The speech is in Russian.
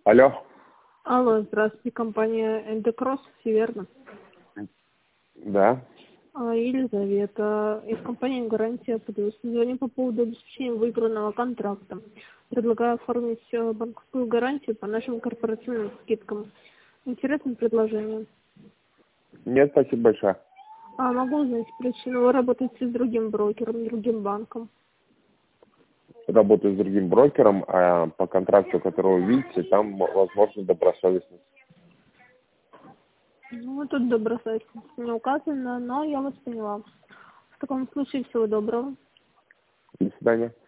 Алло. Алло, здравствуйте, компания Эндекросс, все верно? Да. Елизавета, из компании «Гарантия Плюс». Звоню по поводу обеспечения выигранного контракта. Предлагаю оформить банковскую гарантию по нашим корпоративным скидкам. Интересное предложение. Нет, спасибо большое. Могу узнать причину. Вы работаете с другим брокером, другим банком. Работаю с другим брокером, а по контракту, который вы видите, там возможно добросовестность. Ну, тут добросовестность не указано, но я вас поняла. В таком случае всего доброго. До свидания.